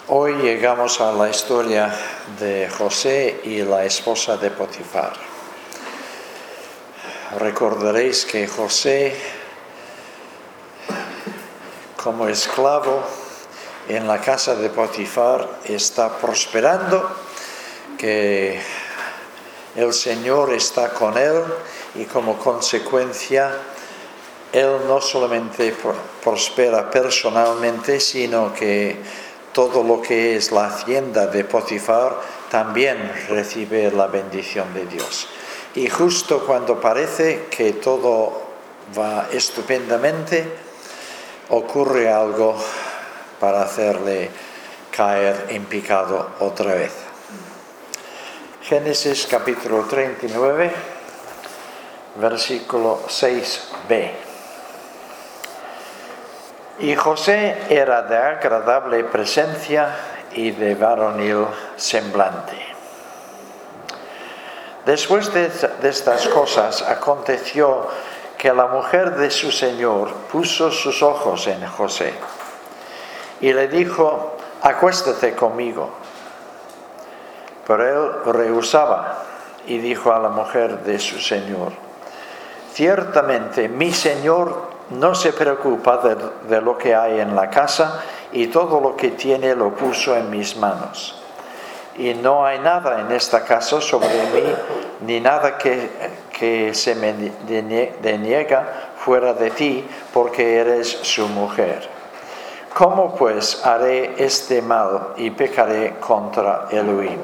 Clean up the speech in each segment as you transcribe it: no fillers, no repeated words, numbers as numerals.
Hoy llegamos a la historia de José y la esposa de Potifar. Recordaréis que José, como esclavo en la casa de Potifar, está prosperando, que el Señor está con él y como consecuencia él no solamente prospera personalmente, sino que todo lo que es la hacienda de Potifar también recibe la bendición de Dios. Y justo cuando parece que todo va estupendamente, ocurre algo para hacerle caer en pecado otra vez. Génesis capítulo 39, versículo 6b. Y José era de agradable presencia y de varonil semblante. Después de estas cosas aconteció que la mujer de su señor puso sus ojos en José y le dijo: acuéstate conmigo. Pero él rehusaba y dijo a la mujer de su señor: ciertamente mi señor no se preocupa de lo que hay en la casa, y todo lo que tiene lo puso en mis manos. Y no hay nada en esta casa sobre mí, ni nada que se me deniega fuera de ti, porque eres su mujer. ¿Cómo pues haré este mal y pecaré contra Elohim?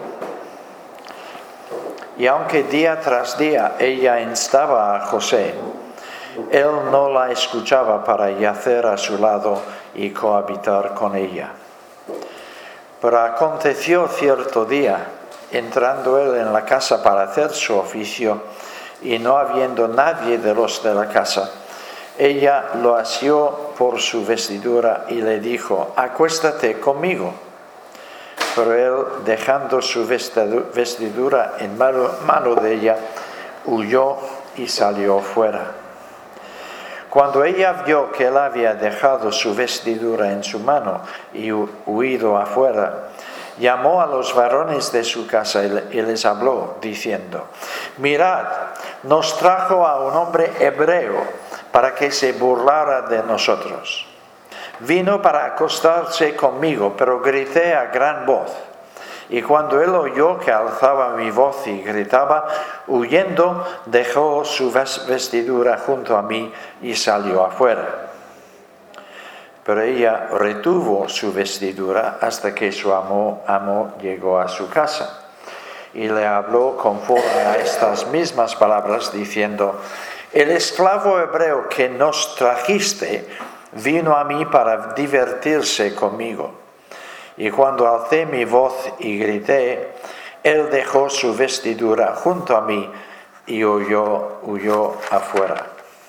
Y aunque día tras día ella instaba a José, él no la escuchaba para yacer a su lado y cohabitar con ella. Pero aconteció cierto día, entrando él en la casa para hacer su oficio, y no habiendo nadie de los de la casa, ella lo asió por su vestidura y le dijo: acuéstate conmigo. Pero él, dejando su vestidura en mano de ella, huyó y salió fuera. Cuando ella vio que él había dejado su vestidura en su mano y huido afuera, llamó a los varones de su casa y les habló, diciendo: mirad, nos trajo a un hombre hebreo para que se burlara de nosotros. Vino para acostarse conmigo, pero grité a gran voz. Y cuando él oyó que alzaba mi voz y gritaba, huyendo, dejó su vestidura junto a mí y salió afuera. Pero ella retuvo su vestidura hasta que su amo llegó a su casa. Y le habló conforme a estas mismas palabras, diciendo: el esclavo hebreo que nos trajiste vino a mí para divertirse conmigo. Y cuando alcé mi voz y grité, él dejó su vestidura junto a mí y huyó afuera.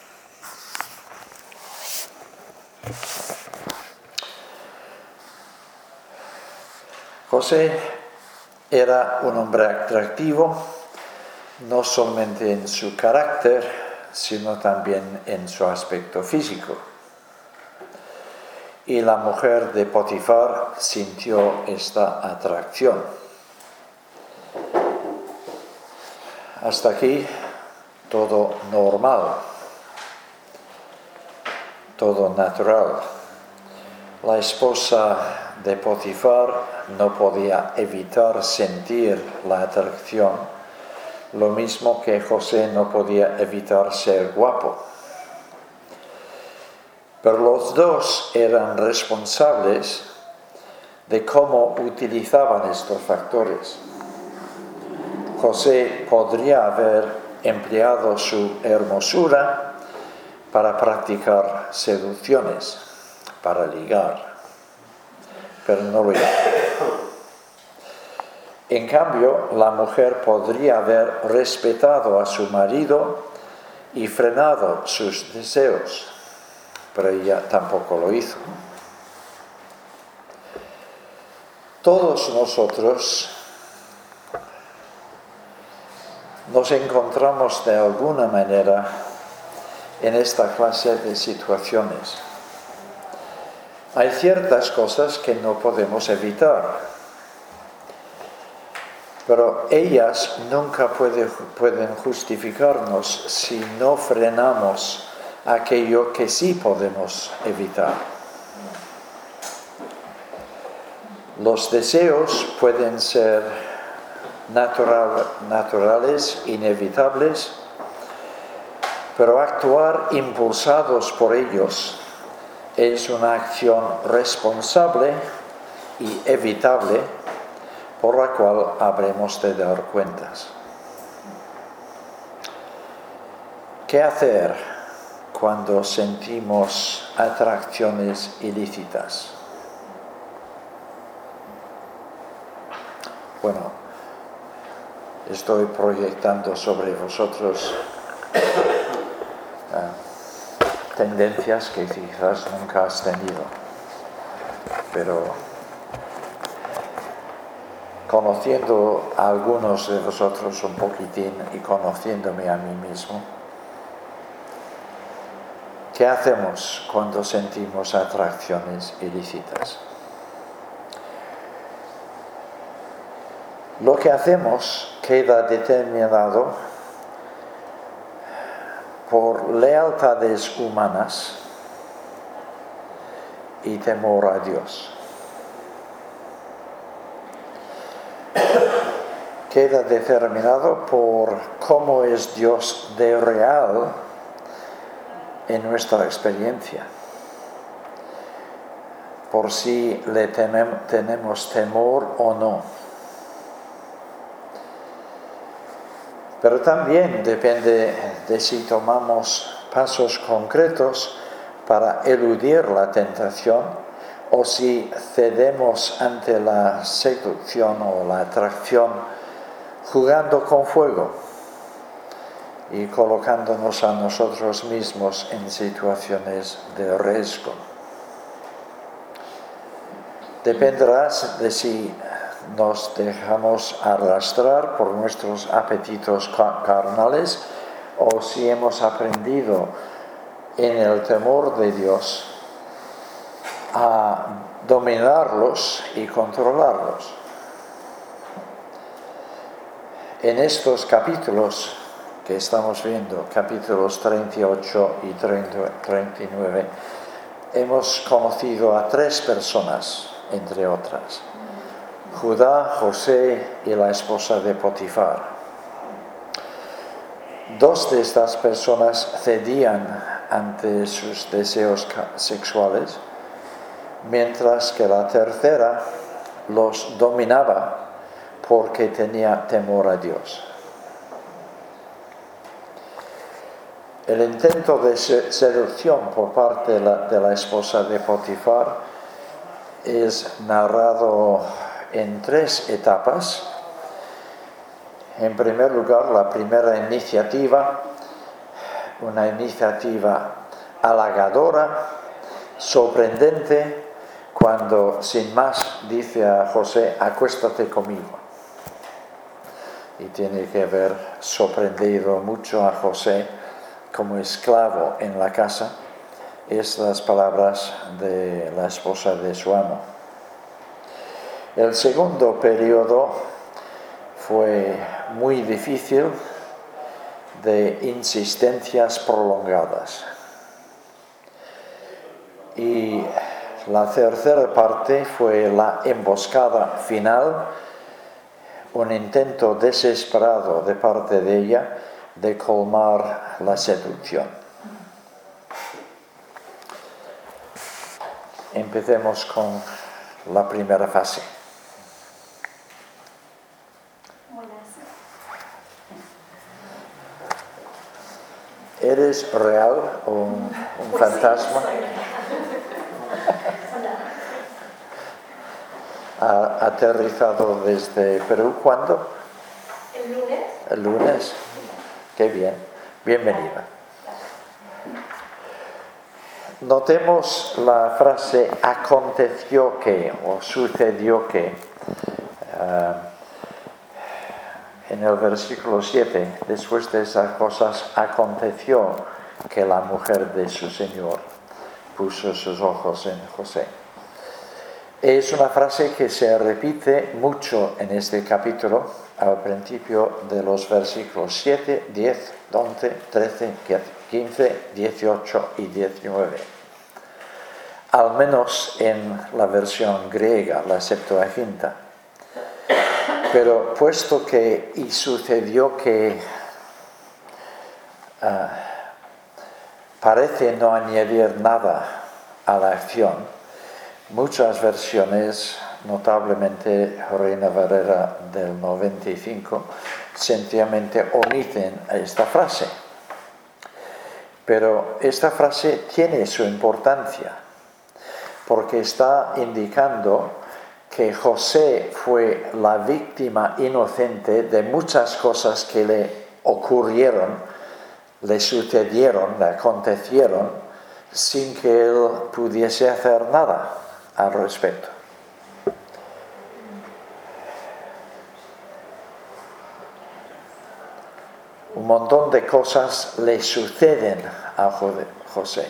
José era un hombre atractivo, no solamente en su carácter, sino también en su aspecto físico. Y la mujer de Potifar sintió esta atracción. Hasta aquí todo normal, todo natural. La esposa de Potifar no podía evitar sentir la atracción, lo mismo que José no podía evitar ser guapo. Pero los dos eran responsables de cómo utilizaban estos factores. José podría haber empleado su hermosura para practicar seducciones, para ligar, pero no lo hizo. En cambio, la mujer podría haber respetado a su marido y frenado sus deseos, pero ella tampoco lo hizo. Todos nosotros nos encontramos de alguna manera en esta clase de situaciones. Hay ciertas cosas que no podemos evitar, pero ellas nunca pueden justificarnos si no frenamos aquello que sí podemos evitar. Los deseos pueden ser naturales, inevitables, pero actuar impulsados por ellos es una acción responsable y evitable por la cual habremos de dar cuentas. ¿Qué hacer cuando sentimos atracciones ilícitas? Bueno, estoy proyectando sobre vosotros tendencias que quizás nunca has tenido, pero conociendo a algunos de vosotros un poquitín y conociéndome a mí mismo, ¿qué hacemos cuando sentimos atracciones ilícitas? Lo que hacemos queda determinado por lealtades humanas y temor a Dios. Queda determinado por cómo es Dios de real en nuestra experiencia, por si le tenemos temor o no. Pero también depende de si tomamos pasos concretos para eludir la tentación o si cedemos ante la seducción o la atracción jugando con fuego y colocándonos a nosotros mismos en situaciones de riesgo. Dependerá de si nos dejamos arrastrar por nuestros apetitos carnales o si hemos aprendido en el temor de Dios a dominarlos y controlarlos. En estos capítulos que estamos viendo, capítulos 38 y 39, hemos conocido a 3 personas, entre otras: Judá, José y la esposa de Potifar. 2 de estas personas cedían ante sus deseos sexuales, mientras que la tercera los dominaba porque tenía temor a Dios. El intento de seducción por parte de la esposa de Potifar es narrado en 3 etapas. En primer lugar, la primera iniciativa, una iniciativa halagadora, sorprendente, cuando sin más dice a José: acuéstate conmigo. Y tiene que haber sorprendido mucho a José como esclavo en la casa estas palabras de la esposa de su amo. El segundo periodo fue muy difícil, de insistencias prolongadas. Y la tercera parte fue la emboscada final, un intento desesperado de parte de ella de colmar la seducción. Empecemos con la primera fase. ¿Eres real o un fantasma? ¿Ha aterrizado desde Perú cuándo? El lunes. El lunes. Qué bien. Bienvenida. Notemos la frase aconteció que o sucedió que. En el versículo 7, después de esas cosas, aconteció que la mujer de su señor puso sus ojos en José. Es una frase que se repite mucho en este capítulo, al principio de los versículos 7, 10, 11, 13, 15, 18 y 19. Al menos en la versión griega, la Septuaginta. Pero puesto que y sucedió que parece no añadir nada a la acción, muchas versiones, notablemente Reina Valera del 95, sencillamente omiten esta frase. Pero esta frase tiene su importancia, porque está indicando que José fue la víctima inocente de muchas cosas que le ocurrieron, le sucedieron, le acontecieron, sin que él pudiese hacer nada al respecto. Un montón de cosas le suceden a José.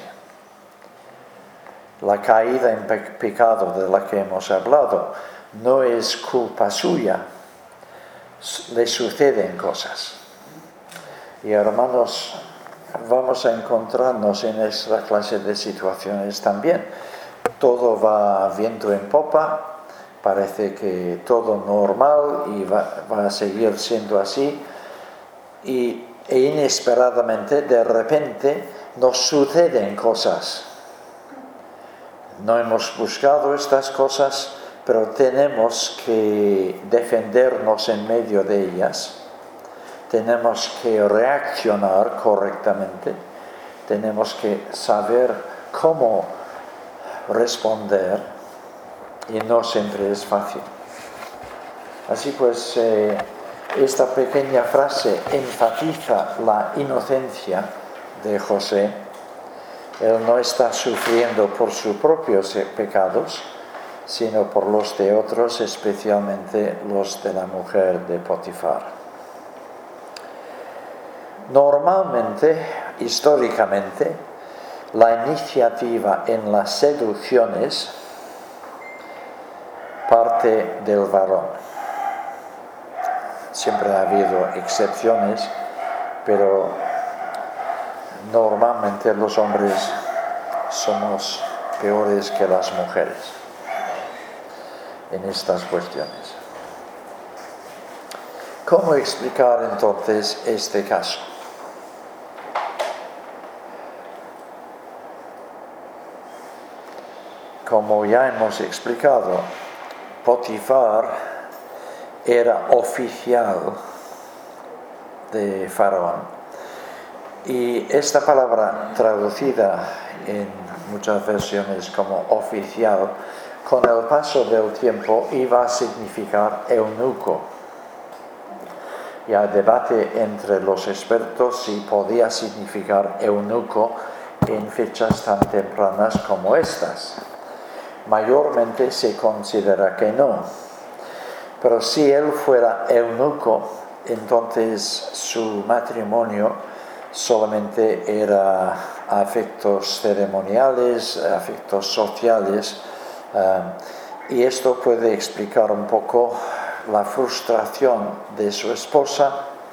La caída en pecado de la que hemos hablado no es culpa suya, le suceden cosas. Y hermanos, vamos a encontrarnos en esta clase de situaciones también. Todo va viento en popa, parece que todo normal y va a seguir siendo así, e inesperadamente, de repente, nos suceden cosas. No hemos buscado estas cosas, pero tenemos que defendernos en medio de ellas. Tenemos que reaccionar correctamente. Tenemos que saber cómo responder, y no siempre es fácil. Así pues, esta pequeña frase enfatiza la inocencia de José. Él no está sufriendo por sus propios pecados, sino por los de otros, especialmente los de la mujer de Potifar. Normalmente, históricamente, la iniciativa en las seducciones parte del varón. Siempre ha habido excepciones, pero normalmente los hombres somos peores que las mujeres en estas cuestiones. ¿Cómo explicar entonces este caso? Como ya hemos explicado, Potifar era oficial de Faraón. Y esta palabra, traducida en muchas versiones como oficial, con el paso del tiempo iba a significar eunuco. Y hay debate entre los expertos si podía significar eunuco en fechas tan tempranas como estas. Mayormente se considera que no. Pero si él fuera eunuco, entonces su matrimonio solamente era a efectos ceremoniales, a efectos sociales, y esto puede explicar un poco la frustración de su esposa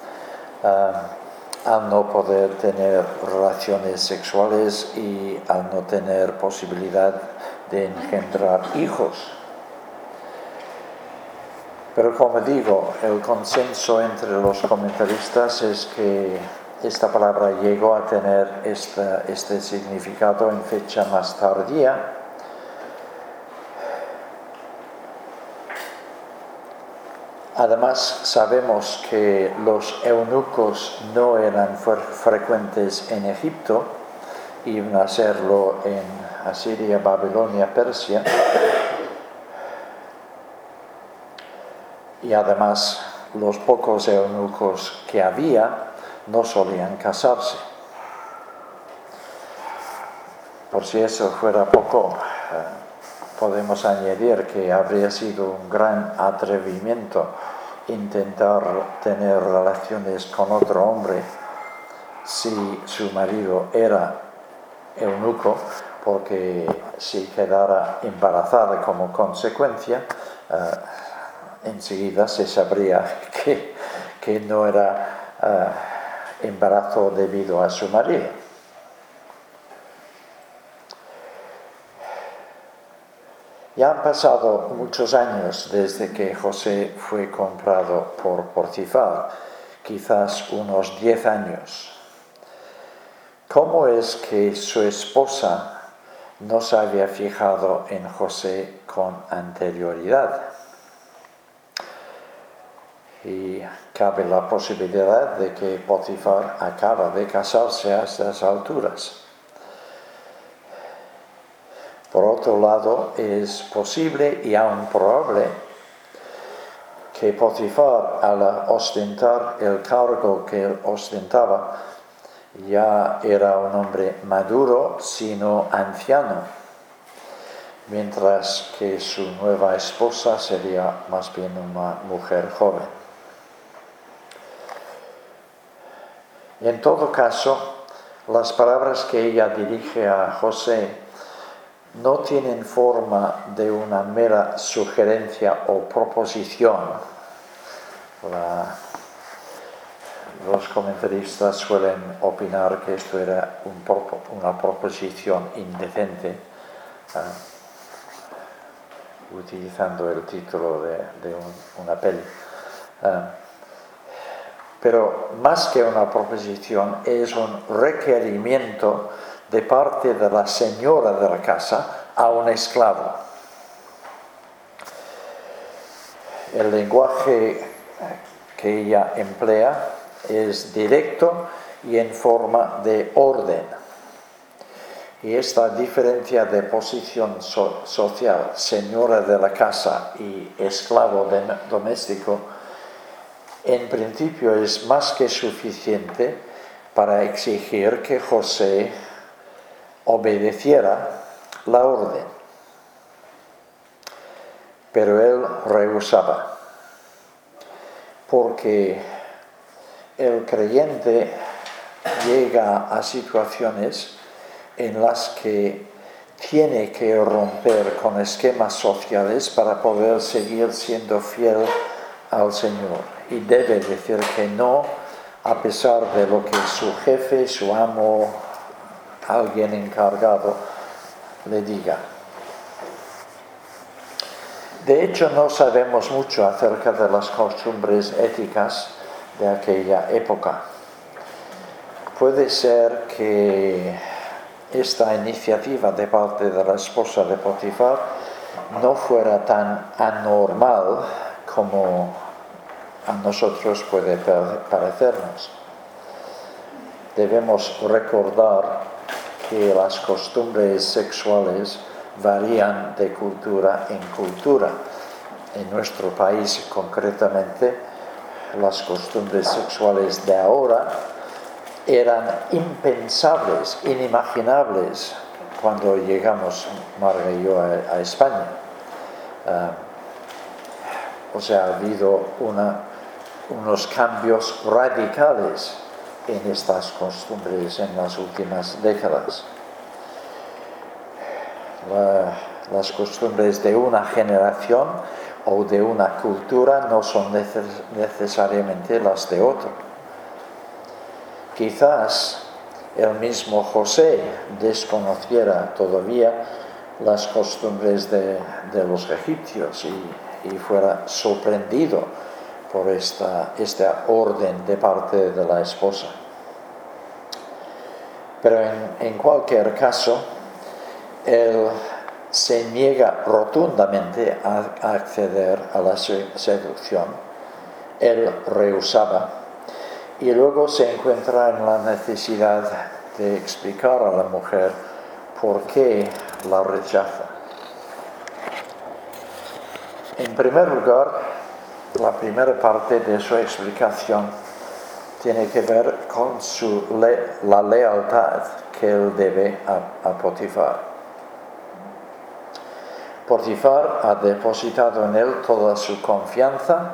al no poder tener relaciones sexuales y al no tener posibilidad de engendrar hijos. Pero como digo, el consenso entre los comentaristas es que esta palabra llegó a tener este significado en fecha más tardía. Además, sabemos que los eunucos no eran frecuentes en Egipto, iban a serlo en Asiria, Babilonia, Persia. Y además, los pocos eunucos que había no solían casarse. Por si eso fuera poco, podemos añadir que habría sido un gran atrevimiento intentar tener relaciones con otro hombre si su marido era eunuco, porque si quedara embarazada como consecuencia, enseguida se sabría que no era embarazo debido a su marido. Ya han pasado muchos años desde que José fue comprado por Potifar, quizás unos 10 años. ¿Cómo es que su esposa no se había fijado en José con anterioridad? Y cabe la posibilidad de que Potifar acaba de casarse a estas alturas. Por otro lado, es posible y aún probable que Potifar, al ostentar el cargo que él ostentaba, ya era un hombre maduro, sino anciano, mientras que su nueva esposa sería más bien una mujer joven. En todo caso, las palabras que ella dirige a José no tienen forma de una mera sugerencia o proposición. Los comentaristas suelen opinar que esto era una proposición indecente, utilizando el título de una peli. Pero más que una proposición, es un requerimiento de parte de la señora de la casa a un esclavo. El lenguaje que ella emplea es directo y en forma de orden. Y esta diferencia de posición social, señora de la casa y esclavo doméstico, en principio es más que suficiente para exigir que José obedeciera la orden. Pero él rehusaba, porque el creyente llega a situaciones en las que tiene que romper con esquemas sociales para poder seguir siendo fiel al Señor. Y debe decir que no, a pesar de lo que su jefe, su amo, alguien encargado le diga. De hecho, no sabemos mucho acerca de las costumbres éticas de aquella época. Puede ser que esta iniciativa de parte de la esposa de Potifar no fuera tan anormal como a nosotros puede parecernos. Debemos recordar que las costumbres sexuales varían de cultura en cultura. En nuestro país, concretamente, las costumbres sexuales de ahora eran impensables, inimaginables cuando llegamos, Marga y yo, a España. Ha habido unos cambios radicales en estas costumbres en las últimas décadas. Las costumbres de una generación o de una cultura no son necesariamente las de otra. Quizás el mismo José desconociera todavía las costumbres de los egipcios y fuera sorprendido por esta orden de parte de la esposa. Pero en cualquier caso, él se niega rotundamente a acceder a la seducción. Él rehusaba y luego se encuentra en la necesidad de explicar a la mujer por qué la rechaza. En primer lugar, la primera parte de su explicación tiene que ver con la lealtad que él debe a Potifar. Potifar ha depositado en él toda su confianza,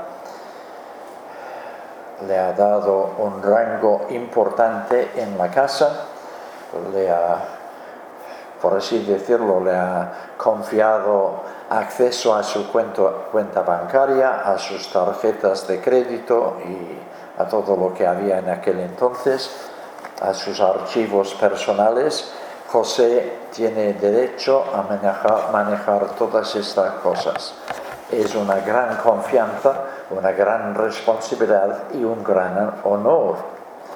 le ha dado un rango importante en la casa, le ha por así decirlo, le ha confiado acceso a su cuenta bancaria, a sus tarjetas de crédito y a todo lo que había en aquel entonces, a sus archivos personales. José tiene derecho a manejar todas estas cosas. Es una gran confianza, una gran responsabilidad y un gran honor.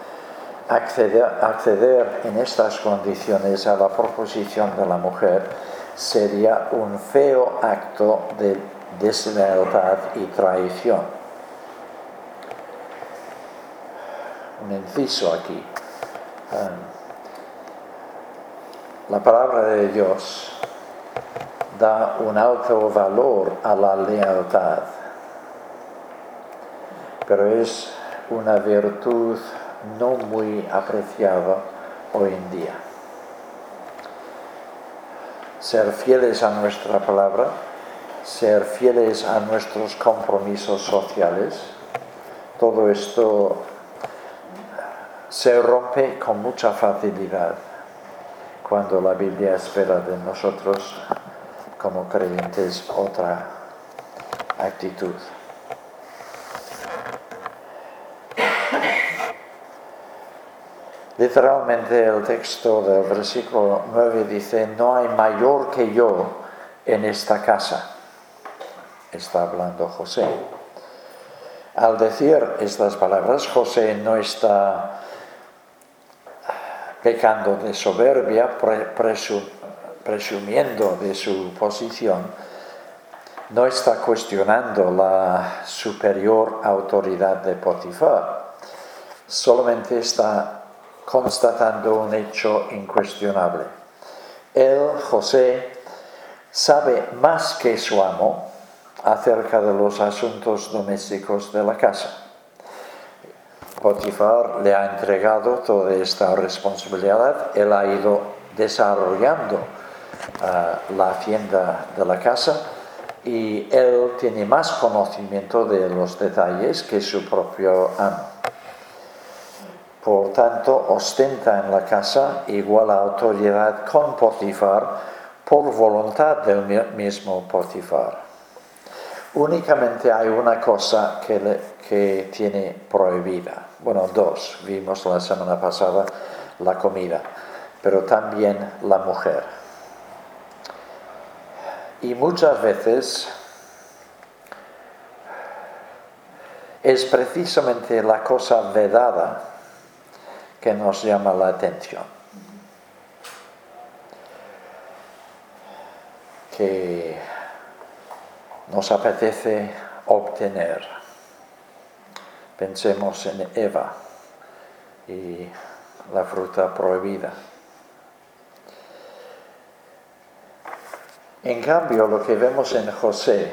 Acceder en estas condiciones a la proposición de la mujer sería un feo acto de deslealtad y traición. Un inciso aquí. La palabra de Dios da un alto valor a la lealtad, pero es una virtud no muy apreciada hoy en día. Ser fieles a nuestra palabra, ser fieles a nuestros compromisos sociales, todo esto se rompe con mucha facilidad cuando la Biblia espera de nosotros como creyentes otra actitud. Literalmente el texto del versículo 9 dice: no hay mayor que yo en esta casa. Está hablando José. Al decir estas palabras, José no está pecando de soberbia, presumiendo de su posición, no está cuestionando la superior autoridad de Potifar, solamente está constatando un hecho incuestionable. Él, José, sabe más que su amo acerca de los asuntos domésticos de la casa. Potifar le ha entregado toda esta responsabilidad, él ha ido desarrollando la hacienda de la casa y él tiene más conocimiento de los detalles que su propio amo. Por tanto, ostenta en la casa igual autoridad con Potifar por voluntad del mismo Potifar. Únicamente hay una cosa que tiene prohibida. Bueno, dos. Vimos la semana pasada la comida, pero también la mujer. Y muchas veces es precisamente la cosa vedada que nos llama la atención, que nos apetece obtener. Pensemos en Eva y la fruta prohibida. En cambio, lo que vemos en José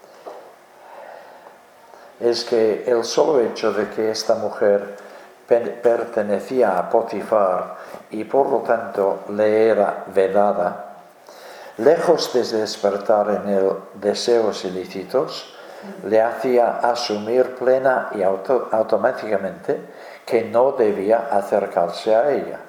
es que el solo hecho de que esta mujer pertenecía a Potifar y por lo tanto le era vedada, lejos de despertar en él deseos ilícitos, le hacía asumir plena y automáticamente que no debía acercarse a ella.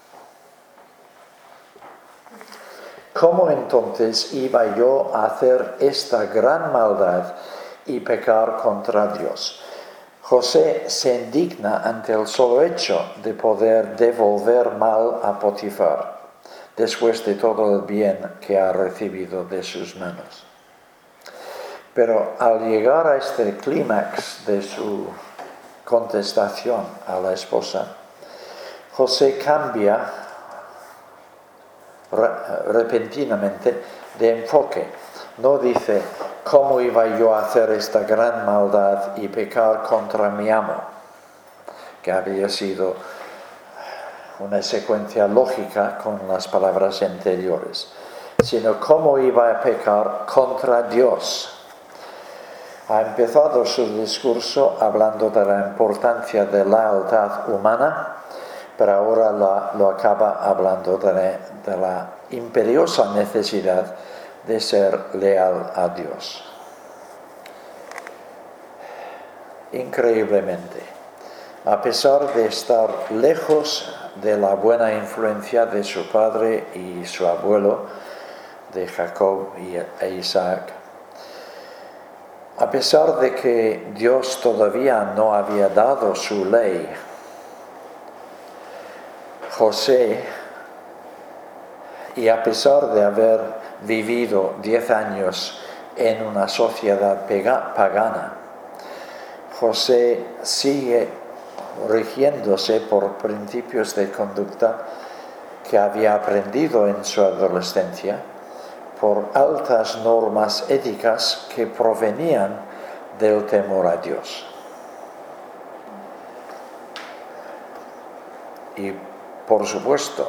¿Cómo entonces iba yo a hacer esta gran maldad y pecar contra Dios? José se indigna ante el solo hecho de poder devolver mal a Potifar, después de todo el bien que ha recibido de sus manos. Pero al llegar a este clímax de su contestación a la esposa, José cambia repentinamente de enfoque. No dice: ¿cómo iba yo a hacer esta gran maldad y pecar contra mi amo? Que había sido una secuencia lógica con las palabras anteriores, sino cómo iba a pecar contra Dios. Ha empezado su discurso hablando de la importancia de la lealtad humana, pero ahora lo acaba hablando de la imperiosa necesidad de ser leal a Dios. Increíblemente, A pesar de estar lejos de la buena influencia de su padre y su abuelo, de Jacob e Isaac, a pesar de que Dios todavía no había dado su ley, José, y a pesar de haber vivido 10 años en una sociedad pagana, José sigue rigiéndose por principios de conducta que había aprendido en su adolescencia, por altas normas éticas que provenían del temor a Dios. Y, por supuesto,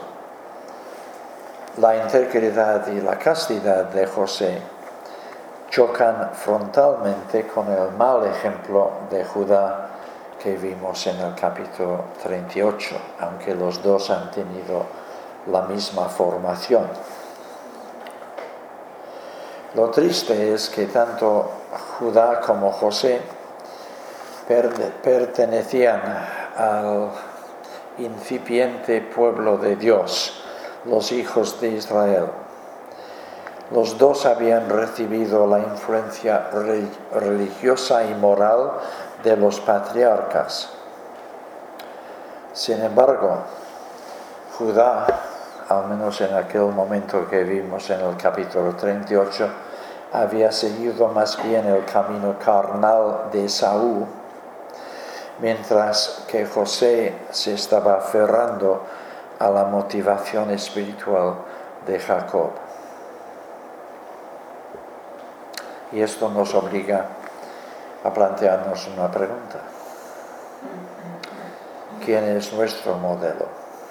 la integridad y la castidad de José chocan frontalmente con el mal ejemplo de Judá que vimos en el capítulo 38, aunque los dos han tenido la misma formación. Lo triste es que tanto Judá como José pertenecían al incipiente pueblo de Dios, los hijos de Israel. Los dos habían recibido la influencia religiosa y moral de los patriarcas. Sin embargo, Judá, al menos en aquel momento que vimos en el capítulo 38, había seguido más bien el camino carnal de Esaú, mientras que José se estaba aferrando a la motivación espiritual de Jacob. Y esto nos obliga a plantearnos una pregunta. ¿Quién es nuestro modelo?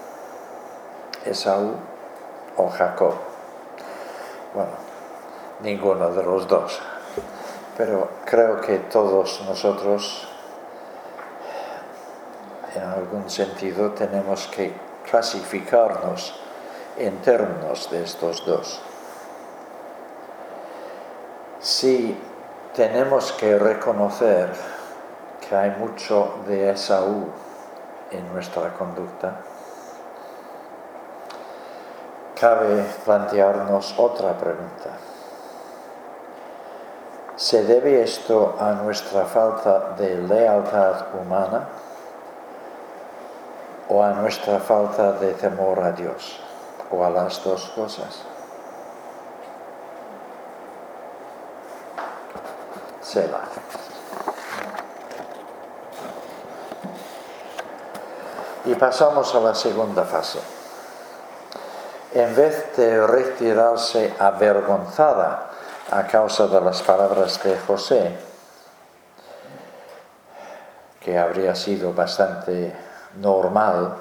¿Esaú o Jacob? Bueno, ninguno de los dos. Pero creo que todos nosotros, en algún sentido, tenemos que clasificarnos en términos de estos dos. Si tenemos que reconocer que hay mucho de Esaú en nuestra conducta, cabe plantearnos otra pregunta. ¿Se debe esto a nuestra falta de lealtad humana o a nuestra falta de temor a Dios, o a las dos cosas? Selah. Y pasamos a la segunda fase. En vez de retirarse avergonzada a causa de las palabras de José, que habría sido bastante normal,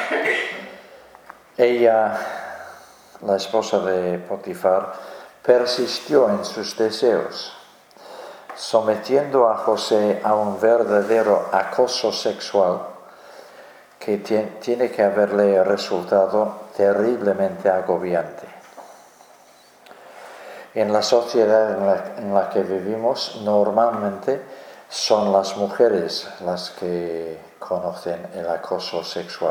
ella, la esposa de Potifar, persistió en sus deseos, sometiendo a José a un verdadero acoso sexual que tiene que haberle resultado terriblemente agobiante. En la sociedad en la que vivimos, normalmente son las mujeres las que conocen el acoso sexual.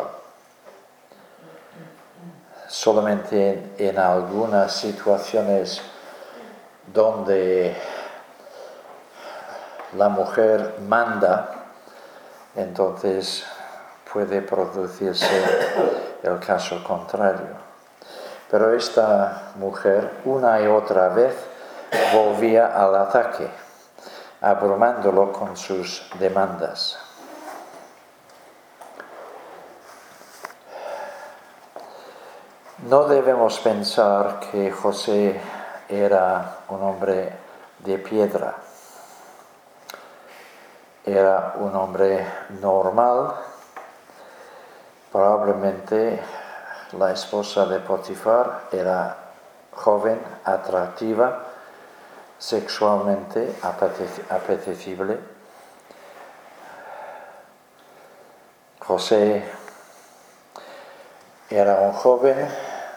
Solamente en algunas situaciones donde la mujer manda, entonces puede producirse el caso contrario. Pero esta mujer una y otra vez volvía al ataque, abrumándolo con sus demandas. No debemos pensar que José era un hombre de piedra. Era un hombre normal. Probablemente la esposa de Potifar era joven, atractiva, sexualmente apetecible. José era un joven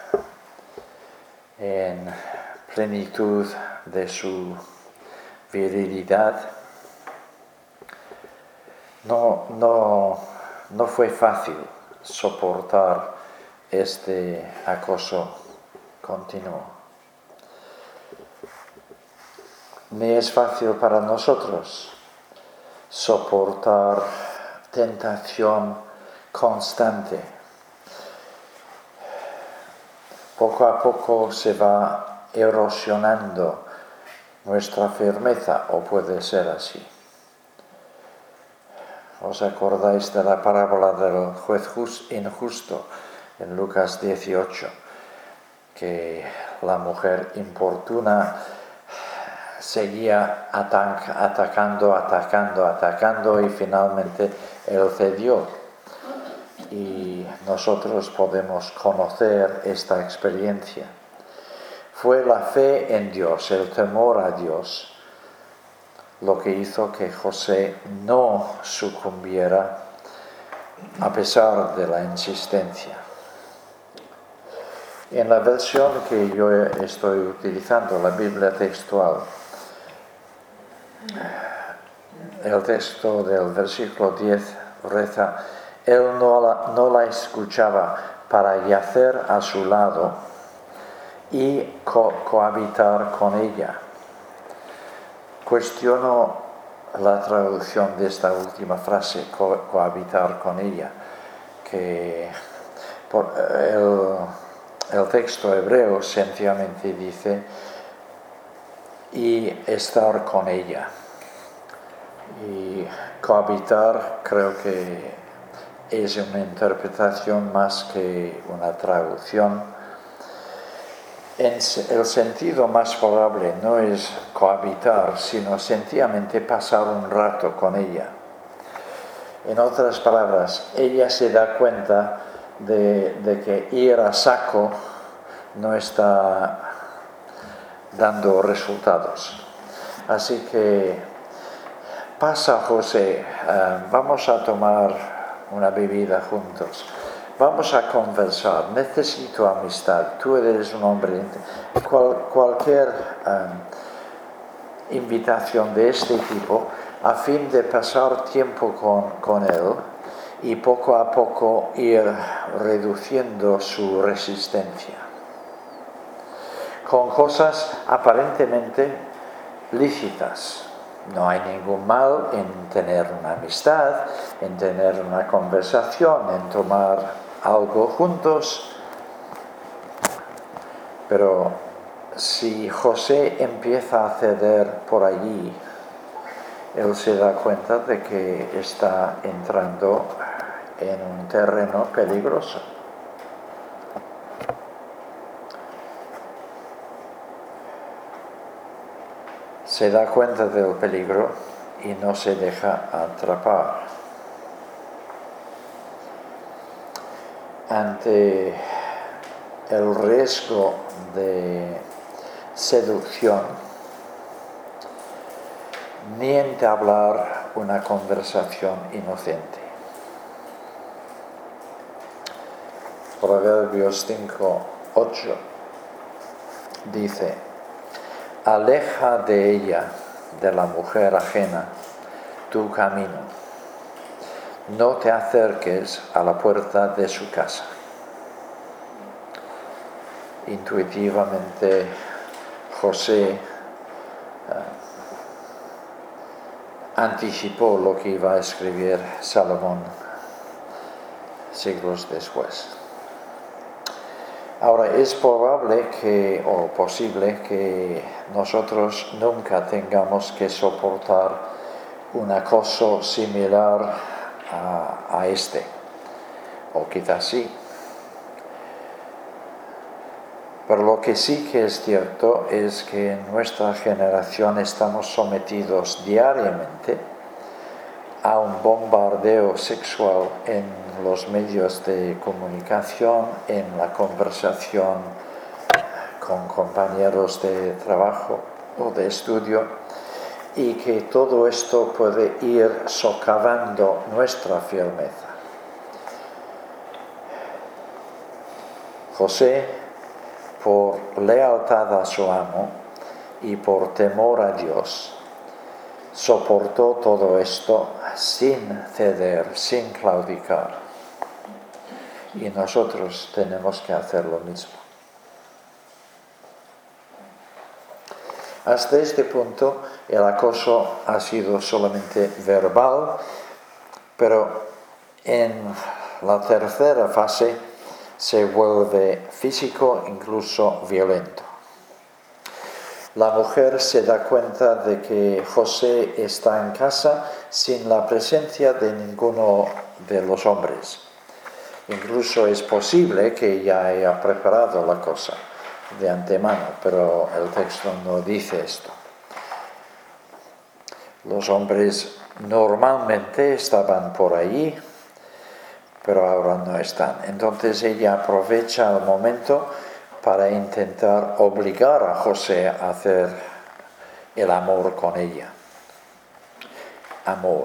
en plenitud de su virilidad. No no fue fácil soportar este acoso continuo. Ni es fácil para nosotros soportar tentación constante. Poco a poco se va erosionando nuestra firmeza, o puede ser así. ¿Os acordáis de la parábola del juez injusto en Lucas 18? Que la mujer importuna seguía atacando y finalmente él cedió. Y nosotros podemos conocer esta experiencia. Fue la fe en Dios, el temor a Dios, lo que hizo que José no sucumbiera a pesar de la insistencia. En la versión que yo estoy utilizando, la Biblia textual, el texto del versículo 10 reza: Él no la escuchaba para yacer a su lado y cohabitar con ella. Cuestiono la traducción de esta última frase, cohabitar con ella, que el texto hebreo sencillamente dice y estar con ella. Y cohabitar creo que es una interpretación más que una traducción. El sentido más favorable no es cohabitar, sino sencillamente pasar un rato con ella. En otras palabras, ella se da cuenta de que ir a saco no está dando resultados. Así que pasa, José, vamos a tomar una bebida juntos. Vamos a conversar, necesito amistad, tú eres un hombre. Cualquier invitación de este tipo, a fin de pasar tiempo con él y poco a poco ir reduciendo su resistencia. Con cosas aparentemente lícitas. No hay ningún mal en tener una amistad, en tener una conversación, en tomar algo juntos. Pero si José empieza a ceder por allí, él se da cuenta de que está entrando en un terreno peligroso. Se da cuenta del peligro y no se deja atrapar. Ante el riesgo de seducción, ni entablar una conversación inocente. Proverbios 5:8 dice: aleja de ella, de la mujer ajena, tu camino. No te acerques a la puerta de su casa. Intuitivamente, José anticipó lo que iba a escribir Salomón siglos después. Ahora, es probable o posible que nosotros nunca tengamos que soportar un acoso similar a este, o quizás sí. Pero lo que sí que es cierto es que en nuestra generación estamos sometidos diariamente a un bombardeo sexual en los medios de comunicación, en la conversación con compañeros de trabajo o de estudio, y que todo esto puede ir socavando nuestra firmeza. José, por lealtad a su amo y por temor a Dios, soportó todo esto sin ceder, sin claudicar. Y nosotros tenemos que hacer lo mismo. Hasta este punto el acoso ha sido solamente verbal, pero en la tercera fase se vuelve físico, incluso violento. La mujer se da cuenta de que José está en casa sin la presencia de ninguno de los hombres. Incluso es posible que ella haya preparado la cosa de antemano, pero el texto no dice esto. Los hombres normalmente estaban por allí, pero ahora no están. Entonces ella aprovecha el momento para intentar obligar a José a hacer el amor con ella. Amor.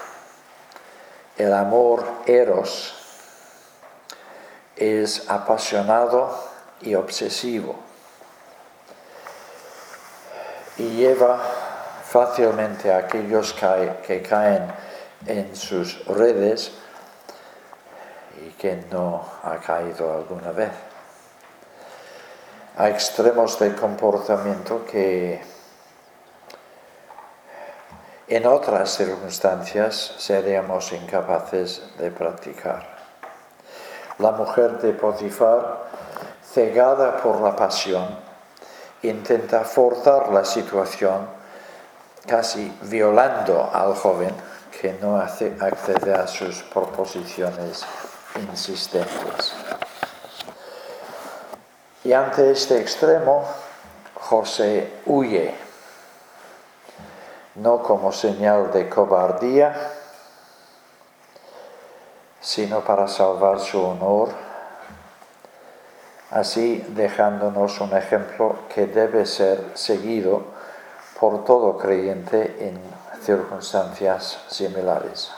El amor eros es apasionado y obsesivo y lleva fácilmente a aquellos que caen en sus redes y que no ha caído alguna vez, a extremos de comportamiento que en otras circunstancias seríamos incapaces de practicar. La mujer de Potifar, cegada por la pasión, intenta forzar la situación, casi violando al joven que no accede a sus proposiciones insistentes. Y ante este extremo, José huye, no como señal de cobardía, sino para salvar su honor, así dejándonos un ejemplo que debe ser seguido por todo creyente en circunstancias similares.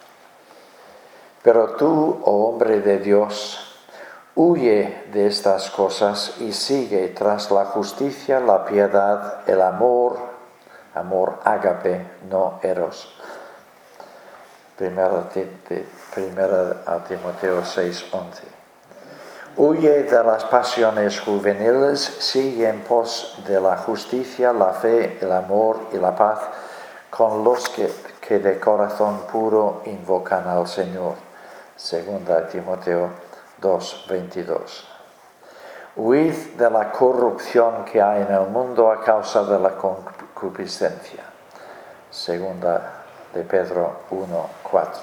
Pero tú, oh hombre de Dios, huye de estas cosas y sigue tras la justicia, la piedad, el amor ágape, no eros. Primera a Timoteo 6:11. Huye de las pasiones juveniles, sigue en pos de la justicia, la fe, el amor y la paz con los que de corazón puro invocan al Señor. Segunda Timoteo 2:22. Huid de la corrupción que hay en el mundo a causa de la concupiscencia. Segunda de Pedro 1:4.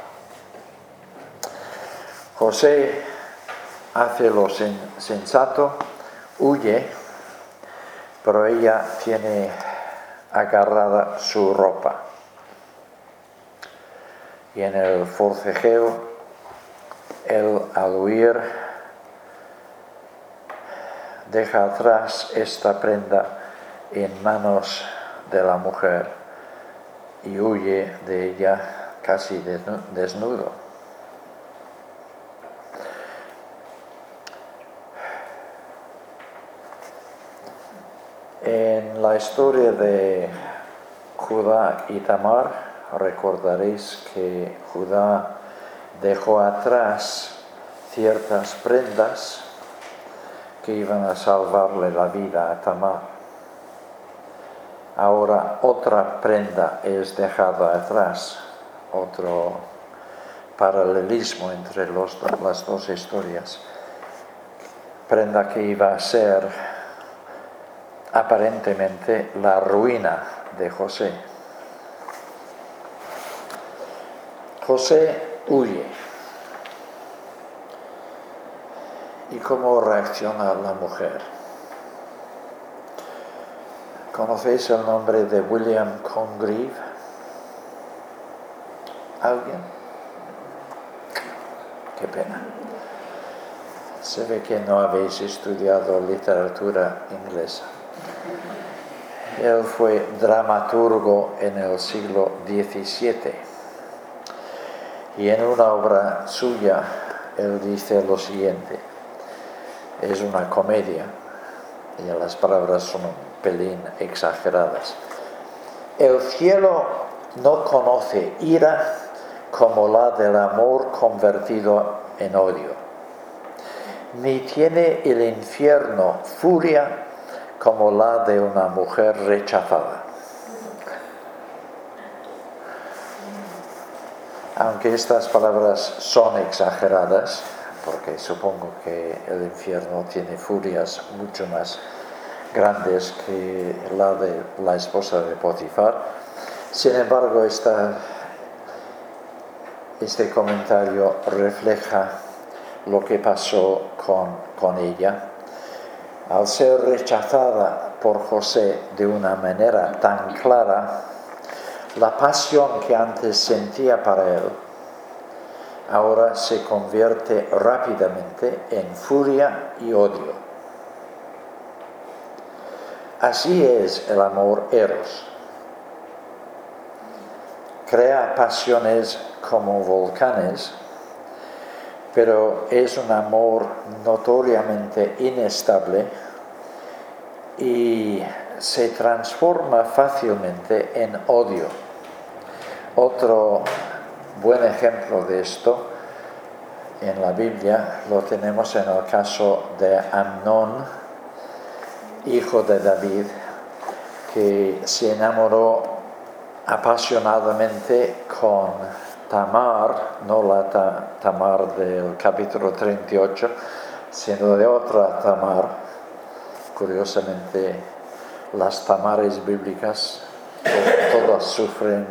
José hace lo sensato, huye, pero ella tiene agarrada su ropa. Y en el forcejeo, él al huir deja atrás esta prenda en manos de la mujer y huye de ella casi desnudo. En la historia de Judá y Tamar recordaréis que Judá dejó atrás ciertas prendas que iban a salvarle la vida a Tamar. Ahora otra prenda es dejada atrás, otro paralelismo entre las dos historias. Prenda que iba a ser aparentemente la ruina de José. José huye. ¿Y cómo reacciona la mujer? ¿Conocéis el nombre de William Congreve? ¿Alguien? Qué pena. Se ve que no habéis estudiado literatura inglesa. Él fue dramaturgo en el siglo XVII y en una obra suya él dice lo siguiente: es una comedia y las palabras son un pelín exageradas. El cielo no conoce ira como la del amor convertido en odio, ni tiene el infierno furia como la de una mujer rechazada. Aunque estas palabras son exageradas, porque supongo que el infierno tiene furias mucho más grandes que la de la esposa de Potifar, sin embargo este comentario refleja lo que pasó con ella. Al ser rechazada por José de una manera tan clara, la pasión que antes sentía para él ahora se convierte rápidamente en furia y odio. Así es el amor eros. Crea pasiones como volcanes, pero es un amor notoriamente inestable y se transforma fácilmente en odio. Otro buen ejemplo de esto en la Biblia lo tenemos en el caso de Amnón, hijo de David, que se enamoró apasionadamente con Tamar, no la Tamar del capítulo 38, sino de otra Tamar. Curiosamente, las Tamares bíblicas todas sufren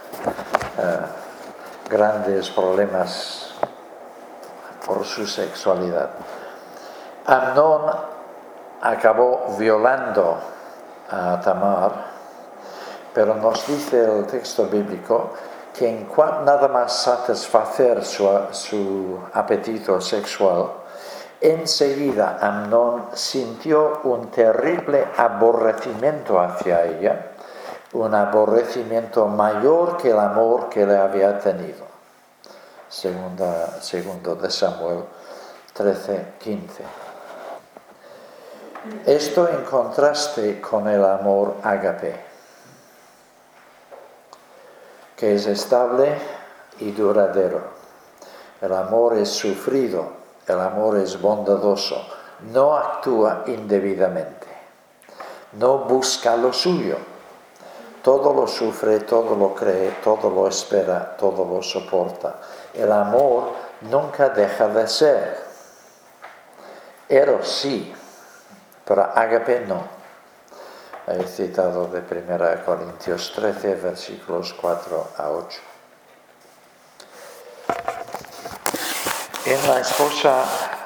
grandes problemas por su sexualidad. Amnón acabó violando a Tamar, pero nos dice el texto bíblico que en cuanto nada más satisfacer su apetito sexual, enseguida Amnón sintió un terrible aborrecimiento hacia ella, un aborrecimiento mayor que el amor que le había tenido. Segundo de Samuel 13:15. Esto en contraste con el amor ágape, que es estable y duradero. El amor es sufrido, el amor es bondadoso, no actúa indebidamente, no busca lo suyo, todo lo sufre, todo lo cree, todo lo espera, todo lo soporta. El amor nunca deja de ser. Eros sí, pero ágape no. He citado de 1 Corintios 13, versículos 4 a 8. En la esposa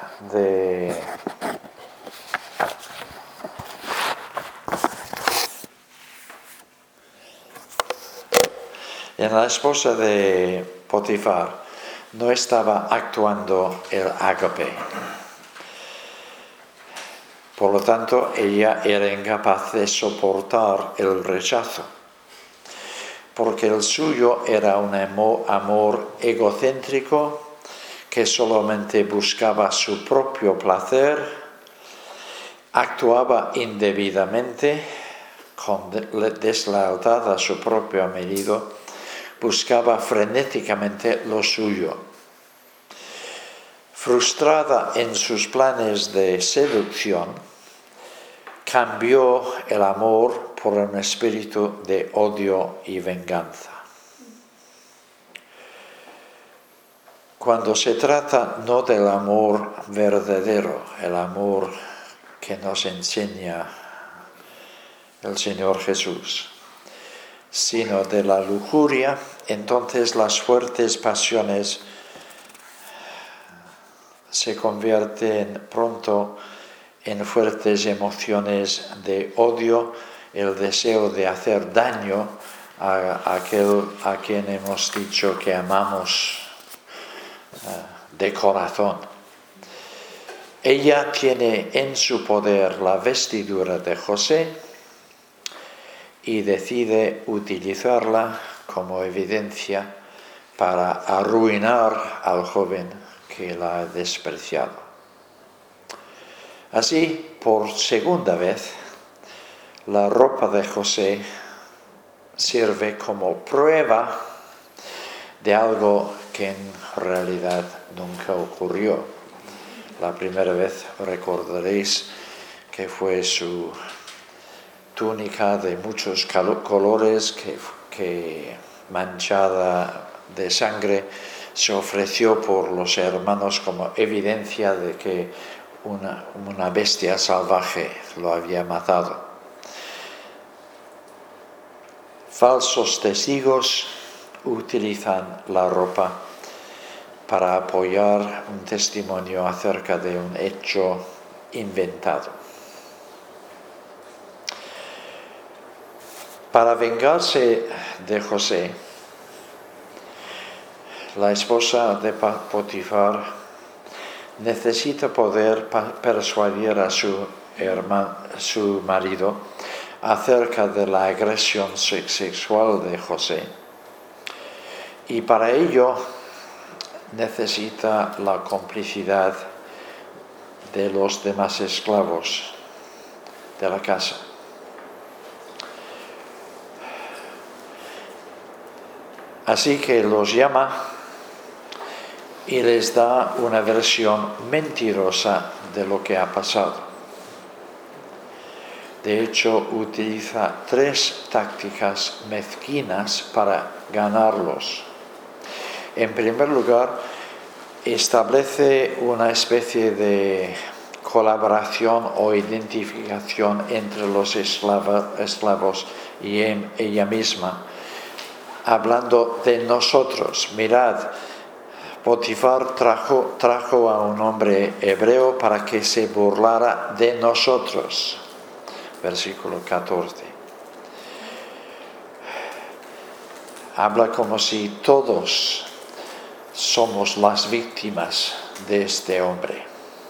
de Potifar no estaba actuando el ágape. Por lo tanto, ella era incapaz de soportar el rechazo, porque el suyo era un amor egocéntrico que solamente buscaba su propio placer, actuaba indebidamente, con deslealtad a su propio marido, buscaba frenéticamente lo suyo. Frustrada en sus planes de seducción, cambió el amor por un espíritu de odio y venganza. Cuando se trata no del amor verdadero, el amor que nos enseña el Señor Jesús, sino de la lujuria, entonces las fuertes pasiones se convierten pronto en fuertes emociones de odio, el deseo de hacer daño a aquel a quien hemos dicho que amamos de corazón. Ella tiene en su poder la vestidura de José y decide utilizarla como evidencia para arruinar al joven que la ha despreciado. Así, por segunda vez, la ropa de José sirve como prueba de algo que en realidad nunca ocurrió. La primera vez recordaréis que fue su túnica de muchos colores que manchada de sangre se ofreció por los hermanos como evidencia de que una bestia salvaje lo había matado. Falsos testigos utilizan la ropa para apoyar un testimonio acerca de un hecho inventado. Para vengarse de José, la esposa de Potifar necesita poder persuadir a su marido acerca de la agresión sexual de José. Y para ello necesita la complicidad de los demás esclavos de la casa. Así que los llama y les da una versión mentirosa de lo que ha pasado. De hecho, utiliza 3 tácticas mezquinas para ganarlos. En primer lugar, establece una especie de colaboración o identificación entre los esclavos y ella misma, hablando de nosotros. Mirad, Potifar trajo a un hombre hebreo para que se burlara de nosotros. Versículo 14. Habla como si todos somos las víctimas de este hombre.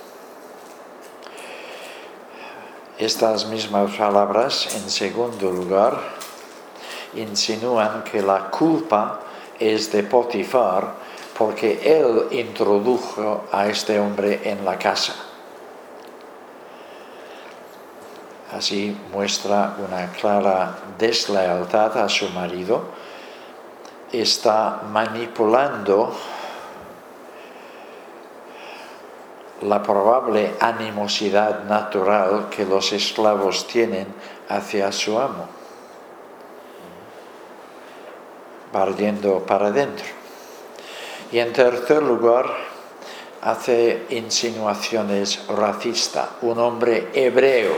Estas mismas palabras, en segundo lugar, insinúan que la culpa es de Potifar porque él introdujo a este hombre en la casa. Así muestra una clara deslealtad a su marido. Está manipulando la probable animosidad natural que los esclavos tienen hacia su amo, barriendo para adentro. Y en tercer lugar, hace insinuaciones racistas. Un hombre hebreo,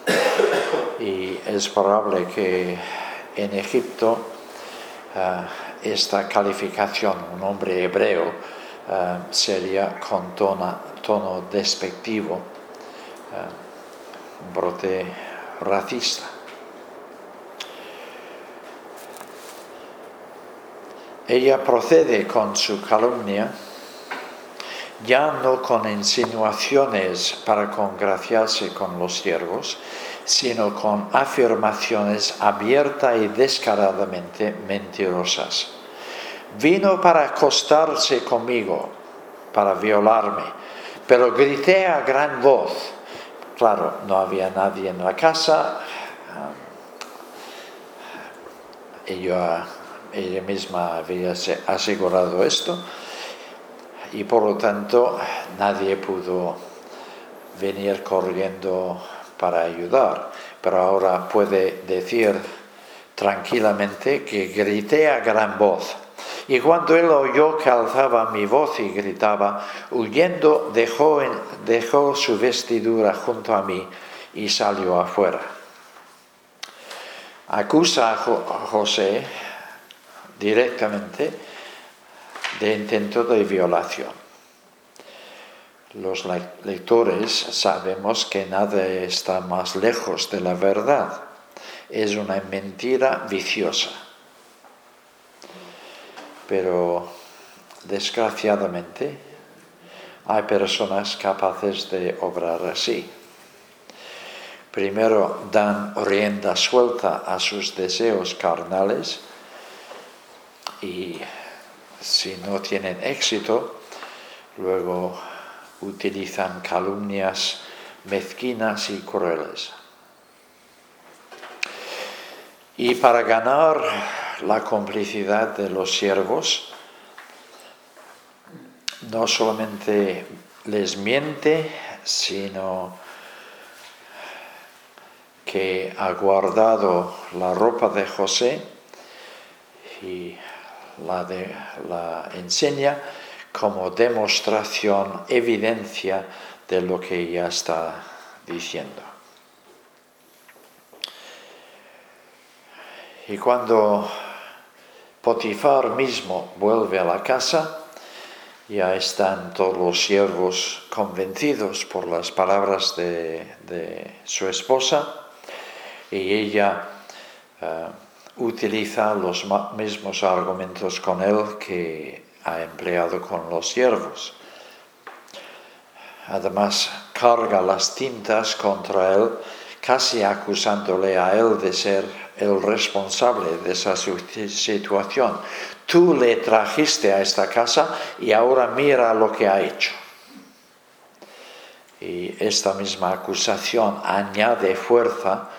y es probable que en Egipto esta calificación, un hombre hebreo, sería con tono despectivo, un brote racista. Ella procede con su calumnia, ya no con insinuaciones para congraciarse con los siervos, sino con afirmaciones abierta y descaradamente mentirosas. Vino para acostarse conmigo, para violarme, pero grité a gran voz. Claro, no había nadie en la casa. Ella misma había asegurado esto y por lo tanto nadie pudo venir corriendo para ayudar, pero ahora puede decir tranquilamente que grité a gran voz. Y cuando él oyó que alzaba mi voz y gritaba, huyendo dejó su vestidura junto a mí y salió afuera. Acusa a José directamente de intento de violación. Los lectores sabemos que nada está más lejos de la verdad. Es una mentira viciosa. Pero desgraciadamente hay personas capaces de obrar así. Primero dan rienda suelta a sus deseos carnales y si no tienen éxito, luego utilizan calumnias mezquinas y crueles. Y para ganar la complicidad de los siervos, no solamente les miente, sino que ha guardado la ropa de José y la enseña como demostración, evidencia de lo que ella está diciendo. Y cuando Potifar mismo vuelve a la casa, ya están todos los siervos convencidos por las palabras de su esposa, y ella utiliza los mismos argumentos con él que ha empleado con los siervos. Además, carga las tintas contra él, casi acusándole a él de ser el responsable de esa situación. Tú le trajiste a esta casa y ahora mira lo que ha hecho. Y esta misma acusación añade fuerza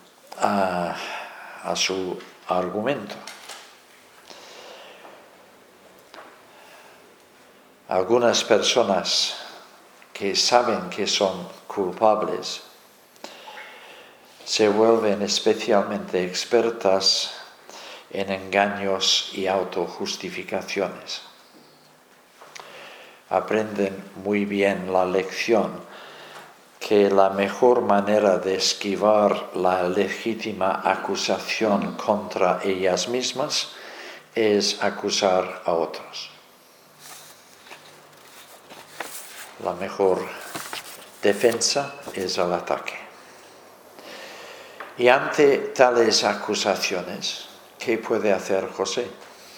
a su argumento. Algunas personas que saben que son culpables se vuelven especialmente expertas en engaños y autojustificaciones. Aprenden muy bien la lección que la mejor manera de esquivar la legítima acusación contra ellas mismas es acusar a otros. La mejor defensa es el ataque. Y ante tales acusaciones, ¿qué puede hacer José?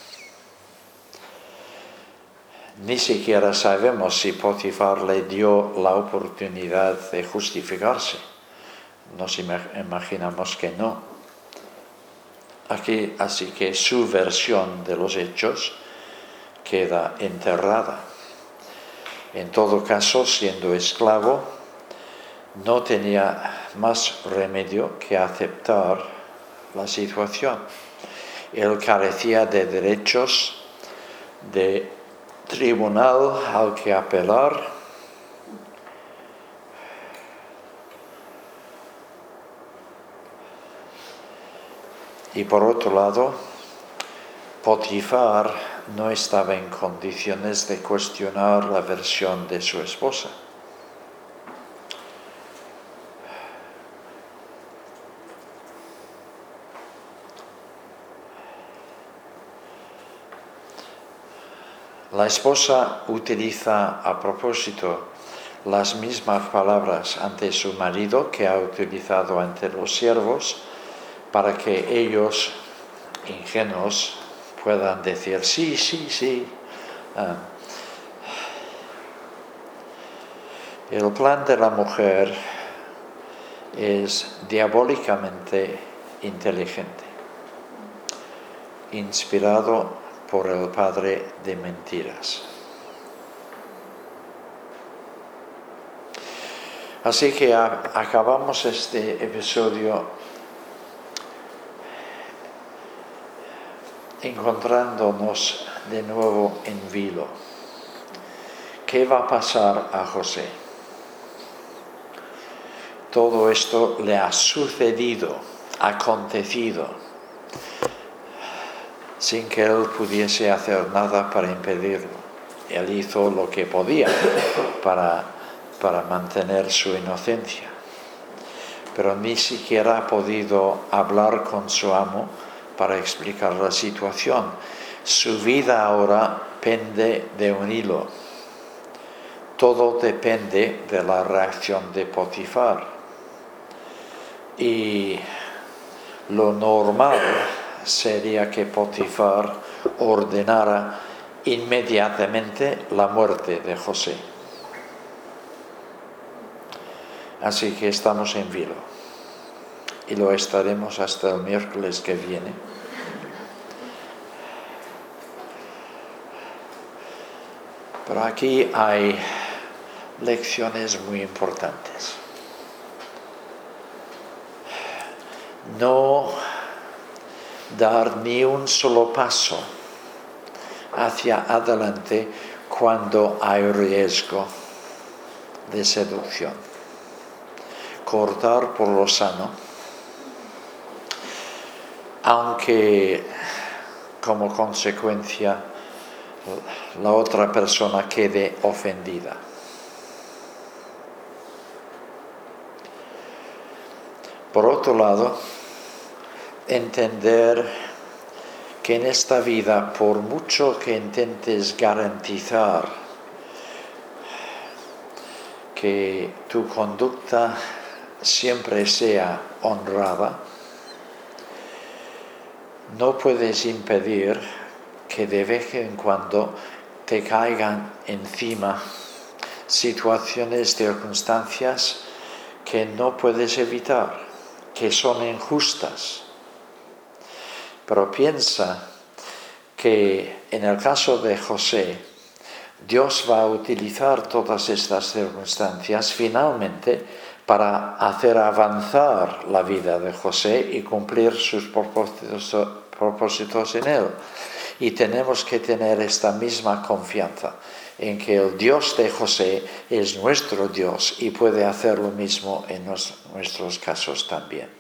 Ni siquiera sabemos si Potifar le dio la oportunidad de justificarse. Nos imaginamos que no. Así que su versión de los hechos queda enterrada. En todo caso, siendo esclavo, no tenía más remedio que aceptar la situación. Él carecía de derechos, de tribunal al que apelar. Y por otro lado, Potifar no estaba en condiciones de cuestionar la versión de su esposa. La esposa utiliza a propósito las mismas palabras ante su marido que ha utilizado ante los siervos para que ellos, ingenuos, puedan decir sí. El plan de la mujer es diabólicamente inteligente, inspirado por el padre de mentiras. Así que acabamos este episodio encontrándonos de nuevo en vilo. ¿Qué va a pasar a José? Todo esto le ha sucedido, acontecido, sin que él pudiese hacer nada para impedirlo. Él hizo lo que podía para mantener su inocencia, pero ni siquiera ha podido hablar con su amo para explicar la situación. Su vida ahora pende de un hilo. Todo depende de la reacción de Potifar. Y lo normal sería que Potifar ordenara inmediatamente la muerte de José. Así que estamos en vilo y lo estaremos hasta el miércoles que viene. Pero aquí hay lecciones muy importantes. No dar ni un solo paso hacia adelante cuando hay riesgo de seducción. Cortar por lo sano, aunque como consecuencia la otra persona quede ofendida. Por otro lado, entender que en esta vida, por mucho que intentes garantizar que tu conducta siempre sea honrada, no puedes impedir que de vez en cuando te caigan encima situaciones, circunstancias que no puedes evitar, que son injustas. Pero piensa que en el caso de José, Dios va a utilizar todas estas circunstancias finalmente para hacer avanzar la vida de José y cumplir sus propósitos en él. Y tenemos que tener esta misma confianza en que el Dios de José es nuestro Dios y puede hacer lo mismo en nuestros casos también.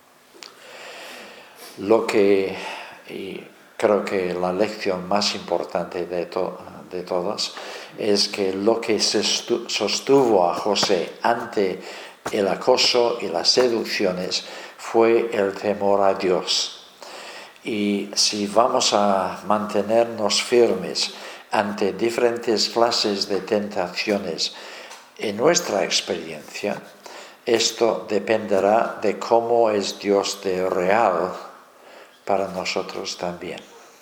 Y creo que la lección más importante de todas es que lo que sostuvo a José ante el acoso y las seducciones fue el temor a Dios. Y si vamos a mantenernos firmes ante diferentes clases de tentaciones en nuestra experiencia, esto dependerá de cómo es Dios de real para nosotros también.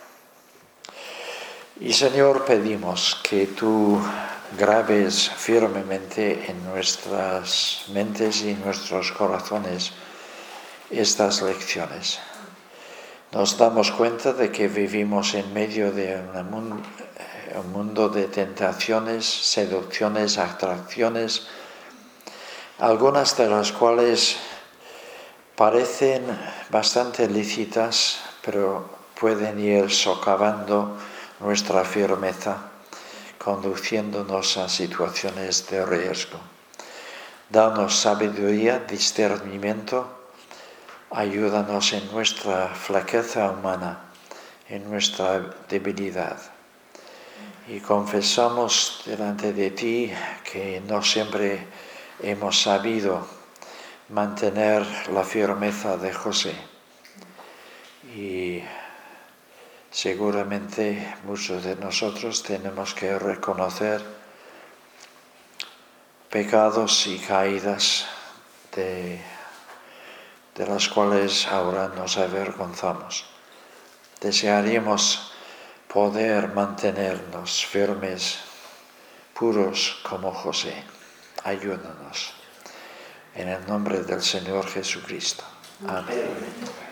Y Señor, pedimos que tú grabes firmemente en nuestras mentes y nuestros corazones estas lecciones. Nos damos cuenta de que vivimos en medio de un mundo de tentaciones, seducciones, atracciones, algunas de las cuales parecen bastante lícitas, pero pueden ir socavando nuestra firmeza, conduciéndonos a situaciones de riesgo. Danos sabiduría, discernimiento, ayúdanos en nuestra flaqueza humana, en nuestra debilidad. Y confesamos delante de ti que no siempre hemos sabido mantener la firmeza de José. Y seguramente muchos de nosotros tenemos que reconocer pecados y caídas de las cuales ahora nos avergonzamos. Desearíamos poder mantenernos firmes, puros como José. Ayúdanos. En el nombre del Señor Jesucristo. Amén.